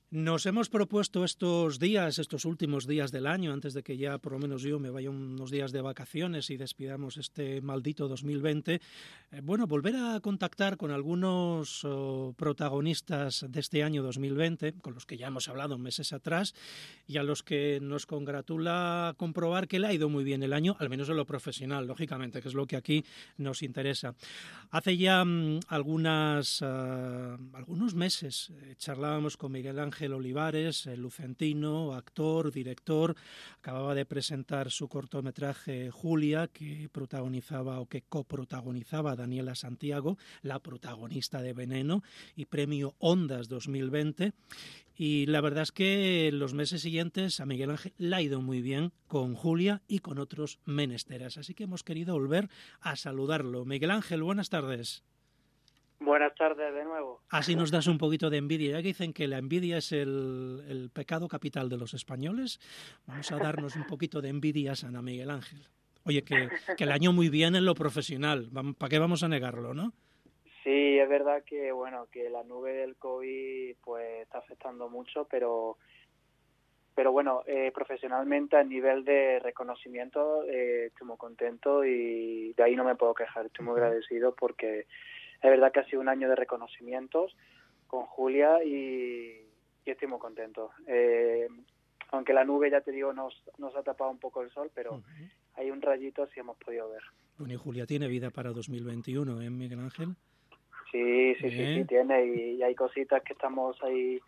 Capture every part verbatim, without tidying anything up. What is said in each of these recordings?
Nos hemos propuesto estos días, estos últimos días del año, antes de que ya por lo menos yo me vaya unos días de vacaciones y despidamos este maldito dos mil veinte, eh, bueno, volver a contactar con algunos oh, protagonistas de este año dos mil veinte, con los que ya hemos hablado meses atrás, y a los que nos congratula comprobar que le ha ido muy bien el año, al menos en lo profesional, lógicamente, que es lo que aquí nos interesa. Hace ya um, algunas, uh, algunos meses eh, charlábamos con Miguel Ángel Ángel Olivares, el lucentino, actor, director, acababa de presentar su cortometraje Julia, que protagonizaba o que coprotagonizaba Daniela Santiago, la protagonista de Veneno, y premio Ondas dos mil veinte. Y la verdad es que en los meses siguientes a Miguel Ángel le ha ido muy bien con Julia y con otros menesteres. Así que hemos querido volver a saludarlo. Miguel Ángel, buenas tardes. Buenas tardes de nuevo. Así nos das un poquito de envidia. Ya que dicen que la envidia es el, el pecado capital de los españoles, vamos a darnos un poquito de envidia sana, Miguel Ángel. Oye, que, que el año muy bien en lo profesional. ¿Para qué vamos a negarlo, no? Sí, es verdad que bueno que la nube del COVID pues está afectando mucho, pero pero bueno, eh, profesionalmente a nivel de reconocimiento eh, estoy muy contento y de ahí no me puedo quejar. Estoy muy agradecido porque es verdad que ha sido un año de reconocimientos con Julia y, y estoy muy contento. Eh, aunque la nube, ya te digo, nos, nos ha tapado un poco el sol, pero uh-huh. hay un rayito sí hemos podido ver. Bueno, y Julia tiene vida para dos mil veintiuno, ¿eh, Miguel Ángel? Sí, sí, ¿Eh? sí, sí, tiene. Y, y hay cositas que estamos ahí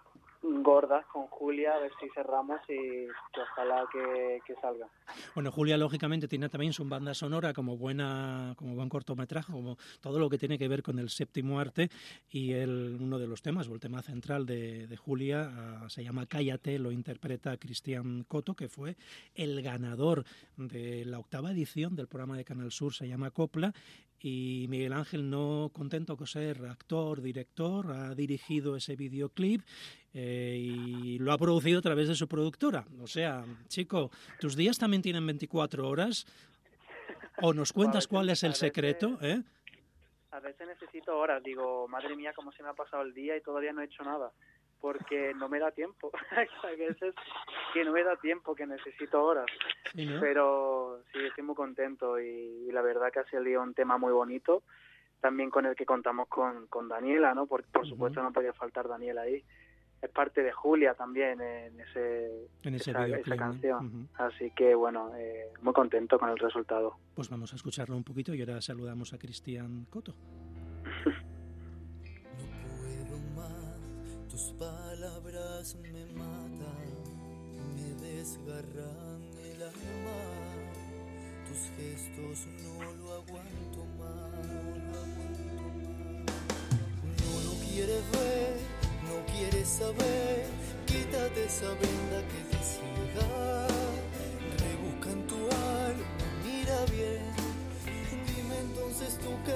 gordas con Julia, a ver si cerramos y que ojalá que, que salga. Bueno, Julia lógicamente tiene también su banda sonora como buena, como buen cortometraje, como todo lo que tiene que ver con el séptimo arte, y el, uno de los temas, o el tema central de, de Julia, uh, se llama Cállate, lo interpreta Cristian Coto, que fue el ganador de la octava edición del programa de Canal Sur, se llama Copla. Y Miguel Ángel, no contento con ser actor, director, ha dirigido ese videoclip eh, y lo ha producido a través de su productora. O sea, chico, ¿tus días también tienen veinticuatro horas? ¿O nos cuentas cuál es el secreto? ¿eh? A veces necesito horas. Digo, madre mía, cómo se me ha pasado el día y todavía no he hecho nada. Porque no me da tiempo. Hay veces que no me da tiempo, que necesito horas. ¿Sí, no? Pero sí, estoy muy contento y, y la verdad que ha salido un tema muy bonito, también con el que contamos con, con Daniela, ¿no? Por, por supuesto uh-huh. no podía faltar Daniela ahí. Es parte de Julia también en ese, en ese esa, videoclip, esa canción. ¿no? Uh-huh. Así que bueno, eh, muy contento con el resultado. Pues vamos a escucharlo un poquito y ahora saludamos a Cristian Coto. Tus palabras me matan, me desgarran el alma. Tus gestos no lo aguanto más. No lo quieres ver, no quieres saber. Quítate esa venda que te ciega. Rebusca en tu alma, mira bien. Dime entonces tú qué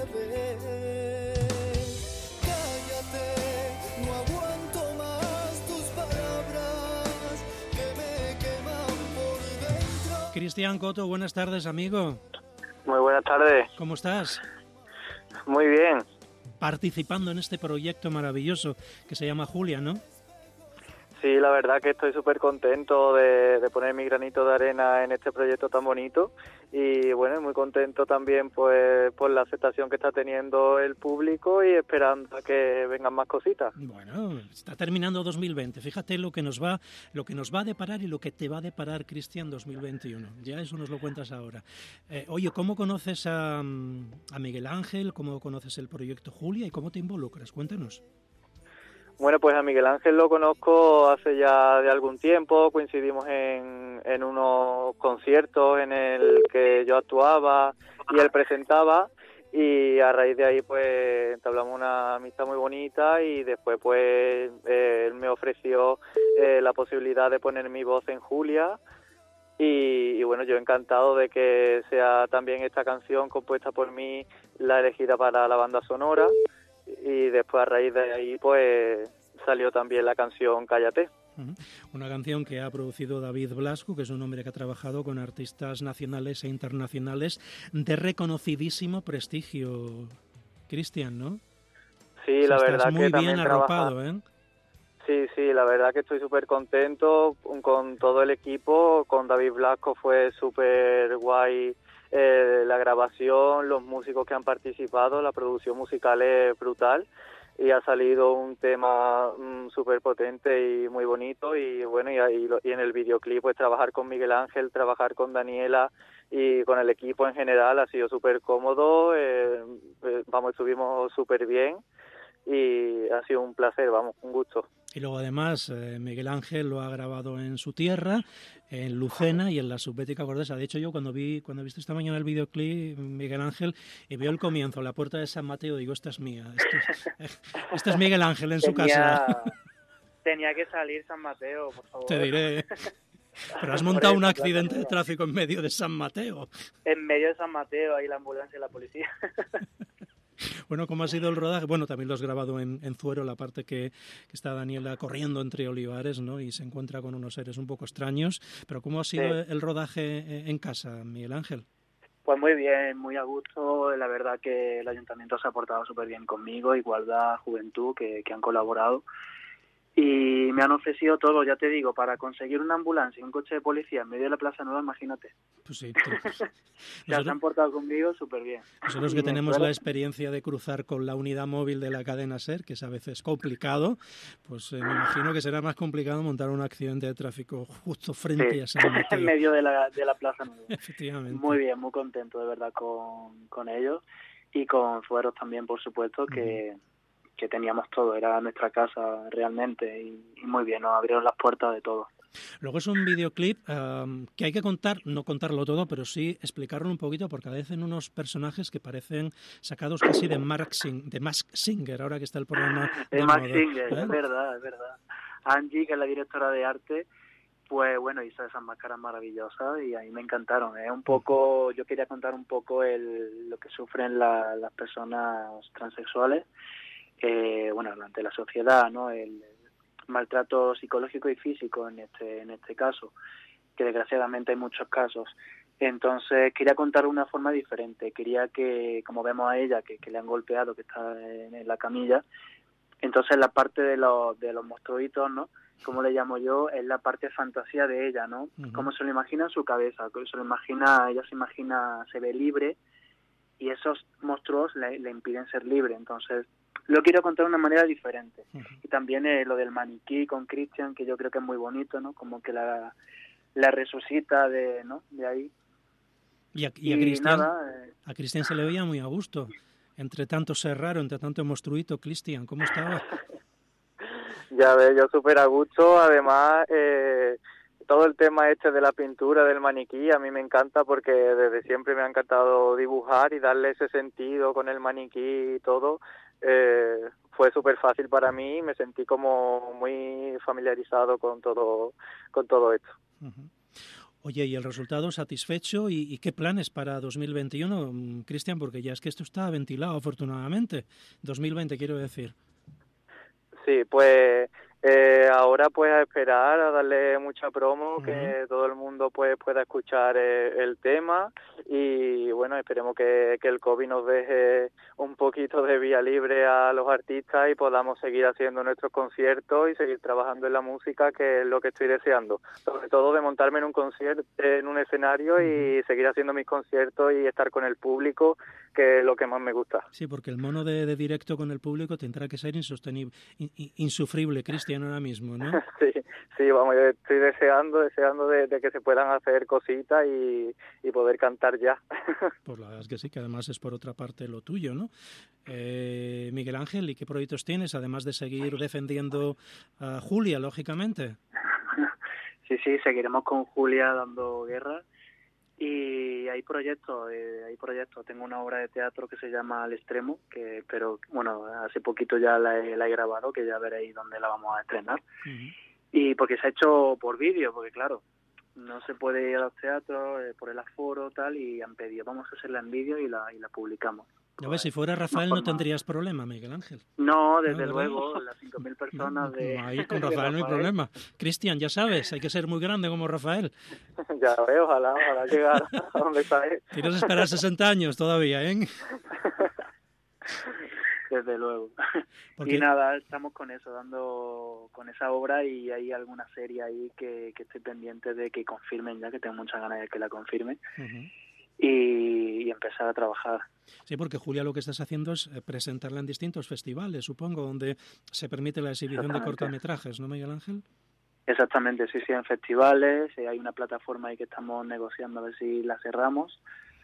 ves. Cállate, no aguanto más tus palabras que me queman por dentro. Cristian Coto, buenas tardes, amigo. Muy buenas tardes. ¿Cómo estás? Muy bien. Participando en este proyecto maravilloso que se llama Julia, ¿no? Sí, la verdad que estoy súper contento de, de poner mi granito de arena en este proyecto tan bonito y bueno, muy contento también pues por la aceptación que está teniendo el público y esperando a que vengan más cositas. Bueno, está terminando dos mil veinte, fíjate lo que nos va lo que nos va a deparar y lo que te va a deparar, Cristian, dos mil veintiuno, ya eso nos lo cuentas ahora. Eh, oye, ¿cómo conoces a, a Miguel Ángel? ¿Cómo conoces el proyecto Julia y cómo te involucras? Cuéntanos. Bueno, pues a Miguel Ángel lo conozco hace ya de algún tiempo, coincidimos en, en unos conciertos en el que yo actuaba y él presentaba y a raíz de ahí pues entablamos una amistad muy bonita y después pues eh, él me ofreció eh, la posibilidad de poner mi voz en Julia y, y bueno, yo encantado de que sea también esta canción compuesta por mí la elegida para la banda sonora. Y después a raíz de ahí pues salió también la canción Cállate. Uh-huh. Una canción que ha producido David Blasco, que es un hombre que ha trabajado con artistas nacionales e internacionales de reconocidísimo prestigio, Cristian, ¿no? Sí, o sea, la verdad estás muy que bien también arropado, trabaja... ¿eh? Sí, sí, la verdad que estoy súper contento con todo el equipo. Con David Blasco fue súper guay eh, la grabación, los músicos que han participado, la producción musical es brutal y ha salido un tema mm, súper potente y muy bonito. Y bueno, y, y, y en el videoclip pues trabajar con Miguel Ángel, trabajar con Daniela y con el equipo en general ha sido súper cómodo. Eh, eh, vamos, estuvimos súper bien. Y ha sido un placer, vamos, un gusto. Y luego además eh, Miguel Ángel lo ha grabado en su tierra, en Lucena y en la Subbética Cordesa. De hecho, yo cuando vi cuando he visto esta mañana el videoclip, Miguel Ángel, y veo el comienzo, la puerta de San Mateo, digo, esta es mía. Esto, esta es Miguel Ángel en su tenía, casa. Tenía que salir San Mateo, por favor. Te diré. Pero has montado un accidente de tráfico en medio de San Mateo. En medio de San Mateo, ahí la ambulancia y la policía. Bueno, ¿cómo ha sido el rodaje? Bueno, también lo has grabado en, en Zuero, la parte que, que está Daniela corriendo entre olivares, ¿no? Y se encuentra con unos seres un poco extraños. Pero ¿cómo ha sido sí. el rodaje en casa, Miguel Ángel? Pues muy bien, muy a gusto. La verdad que el ayuntamiento se ha portado súper bien conmigo, Igualdad, Juventud, que, que han colaborado. Y me han ofrecido todo, ya te digo, para conseguir una ambulancia y un coche de policía en medio de la Plaza Nueva, imagínate. Pues sí. Pues, ya se han portado conmigo súper bien. Nosotros que tenemos la experiencia de cruzar con la unidad móvil de la cadena SER, que es a veces complicado, pues eh, me imagino que será más complicado montar un accidente de tráfico justo frente sí, a San Mateo. En medio de la, de la Plaza Nueva. Efectivamente. Muy bien, muy contento de verdad con, con ellos y con Fueros también, por supuesto, que... Uh-huh. que teníamos todo, era nuestra casa realmente y, y muy bien, nos abrieron las puertas de todo. Luego es un videoclip um, que hay que contar, no contarlo todo, pero sí explicarlo un poquito porque aparecen unos personajes que parecen sacados casi de Mark Sing, de Mask Singer, ahora que está el programa de, de Mask moda, Singer, ¿eh? Es verdad, es verdad. Angie, que es la directora de arte, pues bueno, hizo esas máscaras maravillosas y a mí me encantaron. Es ¿eh? un poco, yo quería contar un poco el, lo que sufren la, las personas transexuales. Eh, bueno, ante la sociedad, ¿no? El, el maltrato psicológico y físico en este en este caso, que desgraciadamente hay muchos casos. Entonces quería contar de una forma diferente. Quería que, como vemos a ella, que, que le han golpeado, que está en, en la camilla, entonces la parte de los de los monstruitos, ¿no? Como le llamo yo, es la parte fantasía de ella, ¿no? Uh-huh. Cómo se lo imagina en su cabeza, cómo se lo imagina, ella se imagina, se ve libre y esos monstruos le, le impiden ser libre. Entonces lo quiero contar de una manera diferente. Uh-huh. Y también eh, lo del maniquí con Cristian, que yo creo que es muy bonito, ¿no? Como que la, la resucita de, ¿no? de ahí. Y a, y a Cristian eh... a Cristian se le veía muy a gusto. Entre tanto ser raro, entre tanto monstruito, Cristian, ¿cómo estaba? Ya ves, yo súper a gusto. Además, eh, todo el tema este de la pintura del maniquí a mí me encanta porque desde siempre me ha encantado dibujar y darle ese sentido con el maniquí y todo. Eh, fue súper fácil para mí, me sentí como muy familiarizado con todo con todo esto. Uh-huh. Oye, ¿y el resultado satisfecho? ¿Y, y qué planes para dos mil veintiuno, Cristian? Porque ya es que esto está ventilado, afortunadamente. dos mil veinte, quiero decir. Sí, pues eh, ahora pues a esperar, a darle mucha promo, uh-huh. que todo el mundo pues pueda escuchar eh, el tema y bueno, esperemos que, que el COVID nos deje un poquito de vía libre a los artistas y podamos seguir haciendo nuestros conciertos y seguir trabajando en la música, que es lo que estoy deseando. Sobre todo de montarme en un concierto, en un escenario y seguir haciendo mis conciertos y estar con el público, que es lo que más me gusta. Sí, porque el mono de, de directo con el público tendrá que ser insostenible, in, insufrible, Cristian, ahora mismo, ¿no? Sí, sí, vamos, yo estoy deseando, deseando de, de que se puedan hacer cositas y, y poder cantar ya. Pues la verdad es que sí, que además es por otra parte lo tuyo, ¿no? Eh, Miguel Ángel, ¿y qué proyectos tienes, además de seguir defendiendo a Julia, lógicamente? Sí, sí, seguiremos con Julia dando guerra. Y hay proyectos, eh, hay proyectos. Tengo una obra de teatro que se llama Al Extremo, que pero bueno, hace poquito ya la he, la he grabado, que ya veréis dónde la vamos a estrenar. Uh-huh. Y porque se ha hecho por vídeo, porque claro, no se puede ir a los teatros eh, por el aforo tal, y han pedido, vamos a hacerla en vídeo y la y la publicamos. A ver, si fuera Rafael no, no tendrías problema, Miguel Ángel. No, desde no, luego, las cinco mil personas no, de... No, ahí con Rafael no hay problema. Cristian, ya sabes, hay que ser muy grande como Rafael. Ya veo, ojalá, ojalá llegar a donde está él. Tienes que esperar sesenta años todavía, ¿eh? Desde luego. Porque... Y nada, estamos con eso, dando con esa obra, y hay alguna serie ahí que, que estoy pendiente de que confirmen ya, que tengo muchas ganas de que la confirmen. Uh-huh. y, y empezar a trabajar. Sí, porque Julia, lo que estás haciendo es presentarla en distintos festivales, supongo, donde se permite la exhibición de cortometrajes, ¿no, Miguel Ángel? Exactamente, sí, sí, en festivales. Eh, hay una plataforma ahí que estamos negociando a ver si la cerramos.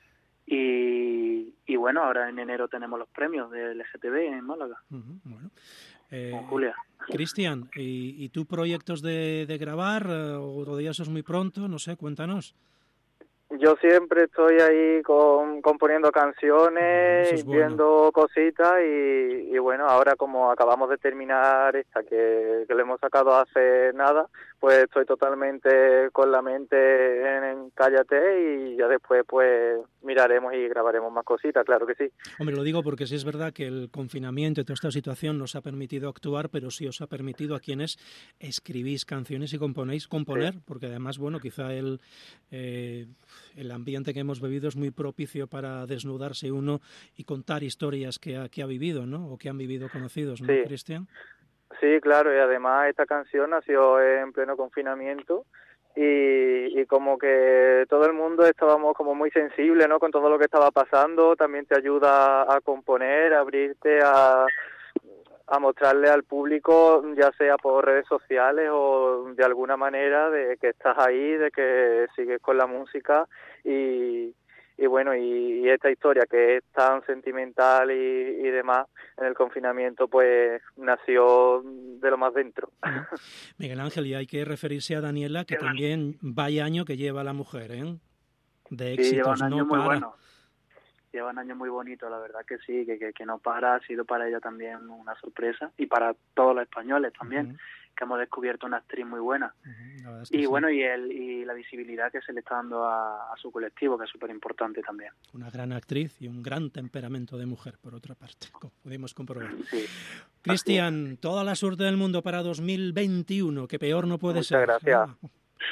Y, y bueno, ahora en enero tenemos los premios del L G T B en Málaga. Uh-huh, bueno. eh, con Julia. Cristian, ¿y, ¿y tú proyectos de, de grabar o todavía eso es muy pronto? No sé, cuéntanos. Yo siempre estoy ahí con, componiendo canciones, es bueno. viendo cositas y, y bueno, ahora como acabamos de terminar esta que, que le hemos sacado hace nada, pues estoy totalmente con la mente en, en Cállate y ya después pues miraremos y grabaremos más cositas, claro que sí. Hombre, lo digo porque sí es verdad que el confinamiento y toda esta situación nos ha permitido actuar, pero sí os ha permitido a quienes escribís canciones y componéis componer, sí. Porque además, bueno, quizá el... Eh, el ambiente que hemos vivido es muy propicio para desnudarse uno y contar historias que ha, que ha vivido, ¿no? O que han vivido conocidos, ¿no, sí. Cristian? Sí, claro, y además esta canción nació en pleno confinamiento y, y como que todo el mundo estábamos como muy sensibles, ¿no? Con todo lo que estaba pasando, también te ayuda a componer, a abrirte a... a mostrarle al público, ya sea por redes sociales o de alguna manera, de que estás ahí, de que sigues con la música y, y bueno, y, y esta historia que es tan sentimental y, y demás, en el confinamiento pues nació de lo más dentro. Miguel Ángel, y hay que referirse a Daniela, que también vaya año que lleva la mujer, ¿eh? De éxitos, sí, lleva un año no muy para. Bueno. Lleva un año muy bonito, la verdad que sí, que, que, que no para, ha sido para ella también una sorpresa y para todos los españoles también, uh-huh. que hemos descubierto una actriz muy buena. Uh-huh. Es que y sí. bueno, y el y la visibilidad que se le está dando a, a su colectivo, que es súper importante también. Una gran actriz y un gran temperamento de mujer, por otra parte, como pudimos comprobar. Sí. Cristian, toda la suerte del mundo para dos mil veintiuno, que peor no puede Muchas ser. Gracias. Ah.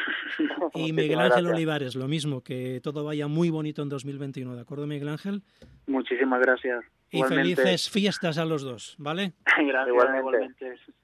Y Miguel Ángel gracias. Olivares, lo mismo, que todo vaya muy bonito en dos mil veintiuno, ¿de acuerdo, Miguel Ángel? Muchísimas gracias. Y igualmente. Felices fiestas a los dos, ¿vale? Gracias, igualmente. igualmente.